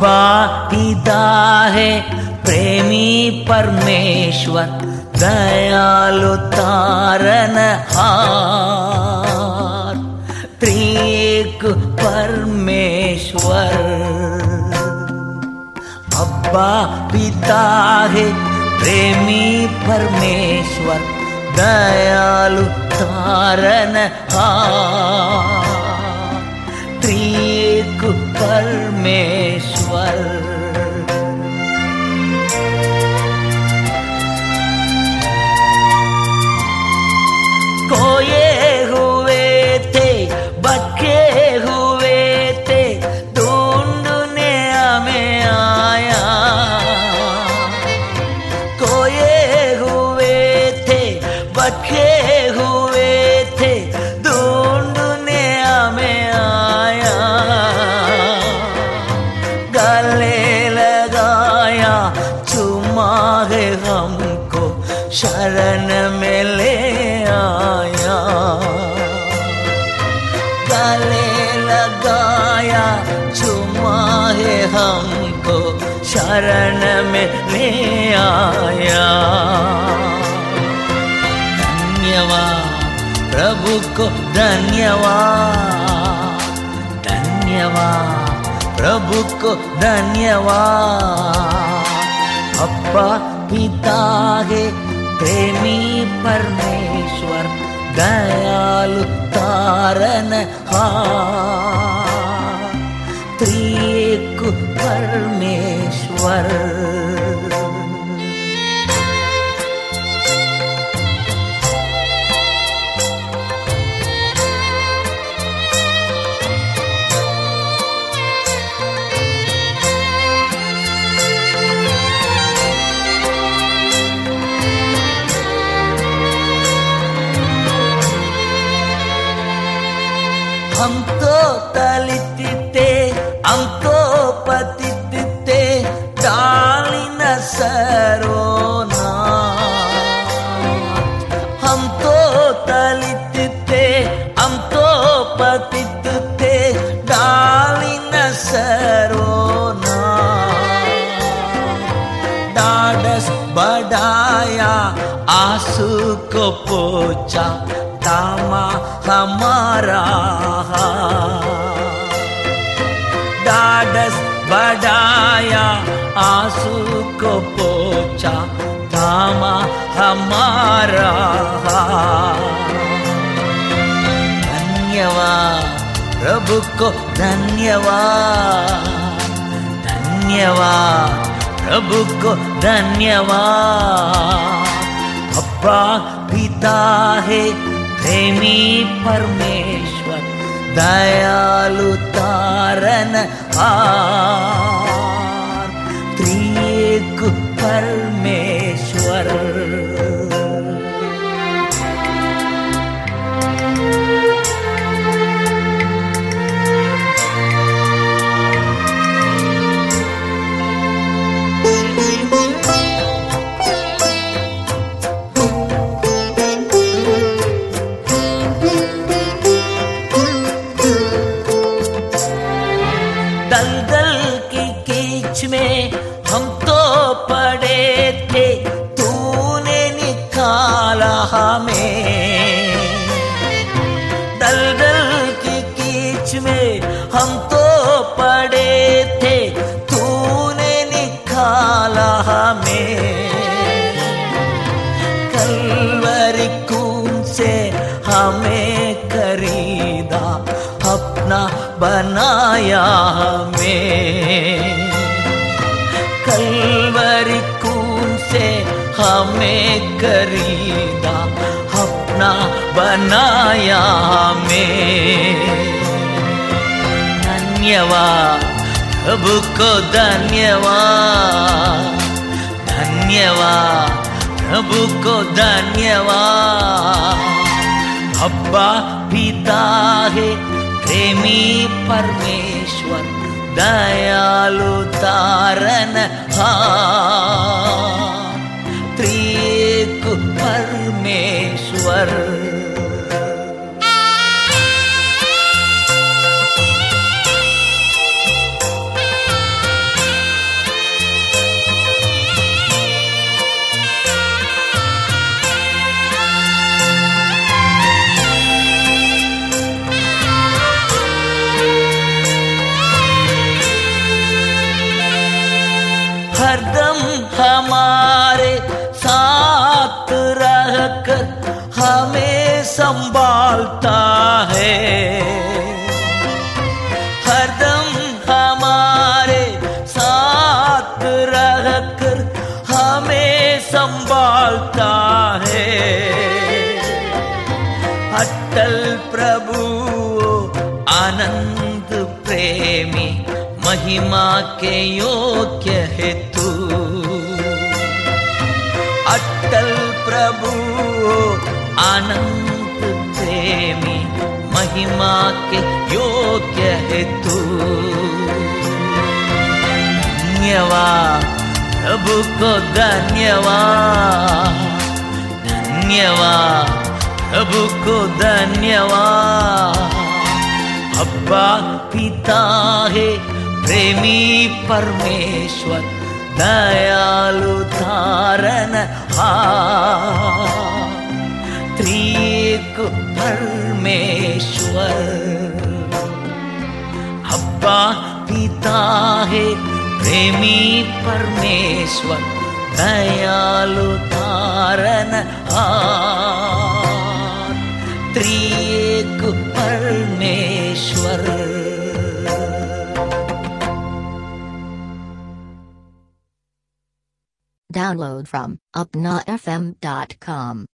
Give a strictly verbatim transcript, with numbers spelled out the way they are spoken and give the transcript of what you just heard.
अब्बा पिता है प्रेमी परमेश्वर, दयालु तारनहार, त्रिएक परमेश्वर। अब्बा पिता है प्रेमी परमेश्वर, दयालु तारनहार, त्रिएक परमेश्वर। खोए हुए थे, भटके हुए थे, ढूंढने हमें आया। खोए हुए थे, भटके हुए थे, ढूंढने हमें आया। गले लगाया, चुमा है हमको, शरण में ले आया। गले लगाया, चुमा है हमको, शरण में ले आया। धन्यवाद प्रभु को, धन्यवाद, धन्यवाद प्रभु को, धन्यवाद। अब्बा पिता है प्रेमी परमेश्वर, दयालु तारनहार, त्रिएक परमेश्वर। हम तो दलित थे, हम तो पतित थे, डालिन सरोना। हम तो दलित थे, हम तो पतित थे, डालिन सरोना। डाडस बढ़ाया, आंसू को पोंछा, थामा हमारा। डाडस बढ़ाया, आंसू को पोंछा, थामा हमारा। धन्यवाद प्रभु को, धन्यवाद, धन्यवाद प्रभु को, धन्यवाद। अब्बा पिता है प्रेमी परमेश्वर, दयालु तारनहार, त्रिएक परमेश्वर। दलदल की कीच में हम तो पड़े थे, तूने निकाला हमें। दलदल की कीच में हम तो पड़े थे, तूने निकाला हमें। कलवरी खून से हमें खरीदा, अपना बनाया हमें। कलवरी खून से हमें खरीदा, अपना बनाया हमें। धन्यवाद प्रभु को, धन्यवाद, धन्यवाद प्रभु को, धन्यवाद। अब्बा पिता है प्रेमी परमेश्वर, दयालु तारनहार, त्रिएक परमेश्वर। कर हमें संभालता है, हरदम हमारे साथ रहकर हमें संभालता है। अटल प्रभु आनंद प्रेमी, महिमा के योग्य है तू। अटल प्रभु आनंद प्रेमी, महिमा के योग्य है तू। धन्यवाद प्रभु को धन्यवाद, धन्यवाद प्रभु को धन्यवाद। अब्बा पिता है प्रेमी परमेश्वर, दयालु तारनहार, त्रिएक परमेश्वर। अब्बा पिता है प्रेमी परमेश्वर, दयालु तारनहार, त्रिएक परमेश्वर। Download from upna f m dot com.